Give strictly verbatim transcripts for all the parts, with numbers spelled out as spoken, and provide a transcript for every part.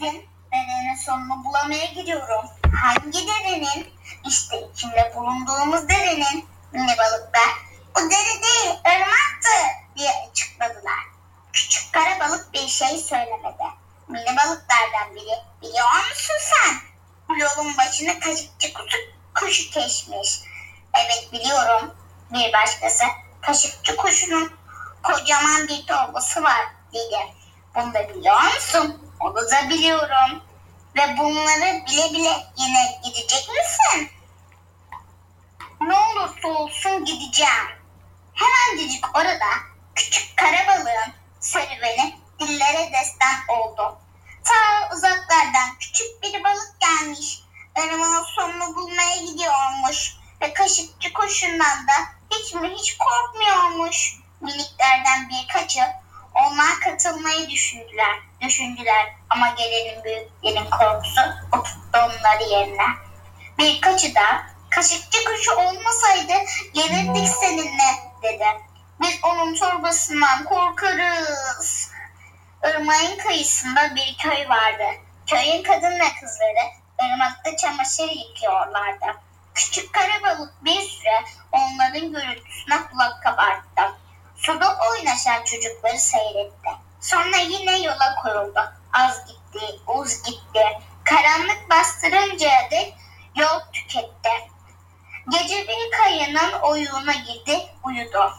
neredesin? Derenin sonunu bulamaya gidiyorum. Hangi derenin? İşte içinde bulunduğumuz derenin. Mini balıklar, bu dere değil, ırmaktı diye açıkladılar. Küçük kara balık bir şey söylemedi. Mini balıklardan biri, biliyor musun sen? Bu yolun başına kaşıkçı kutu, kuşu kesmiş. Evet biliyorum. Bir başkası, kaşıkçı kuşunun kocaman bir torbası var dedi. Bunu da biliyor musun? Onu da biliyorum. Ve bunları bile bile yine gidecek misin? Ne olursa olsun gideceğim. Hemencik orada küçük kara balığın serüveni dillere destan oldu. Ta uzaklardan küçük bir balık gelmiş. Irmağın sonunu bulmaya gidiyormuş. Ve kaşıkçı kuşundan da hiç mi hiç korkmuyormuş. Miniklerden birkaçı onlar katılmayı düşündüler. Düşündüler ama gelenin büyüklerin korkusu o tuttu onları yerine. Birkaçı da kaşıkçı kuşu olmasaydı gelirdik seninle dedi. Biz onun torbasından korkarız. Irmağın kıyısında bir köy vardı. Köyün kadın ve kızları ırmakta çamaşır yıkıyorlardı. Küçük kara balık bir süre onların gürültüsüne kulak kabarttı. Suda oynaşan çocukları seyretti. Sonra yine yola koyuldu. Az gitti, uz gitti. Karanlık bastırıncaya dek yol tüketti. Gece bir kayının oyuğuna girdi, uyudu.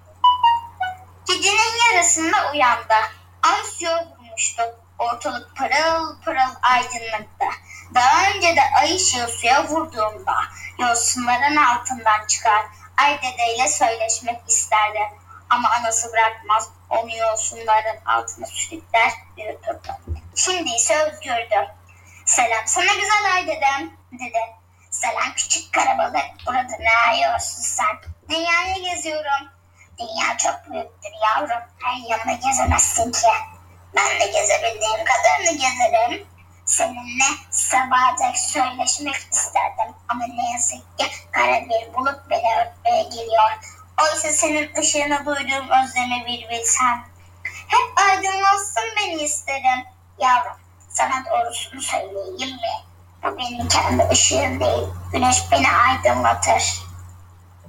Gecenin yarısında uyandı. Ay suya vurmuştu. Ortalık pırıl pırıl aydınlıktı. Daha önce de ay ışığı suya vurduğunda yosunların altından çıkar. Ay dedeyle söyleşmek isterdi. Ama anası bırakmaz. Onu yosunların altına sürükler, yürütürdü. Şimdi ise özgürdü. Selam sana güzel ay dedem, dedi. Selam küçük karabalık. Burada ne arıyorsun sen? Dünyayı geziyorum. Dünya çok büyüktür yavrum. Her yanını gezemezsin ki. Ben de gezebildiğim kadarını gezerim. Seninle sabahca söyleşmek isterdim. Ama ne yazık ki kara bir bulut beni örtmeye geliyor. Oysa senin ışığını duyduğum özlemi bir bilsem. Hep aydınlatsın beni isterim. Yavrum sana doğrusunu söyleyeyim mi? Bu benim kendi ışığım değil. Güneş beni aydınlatır.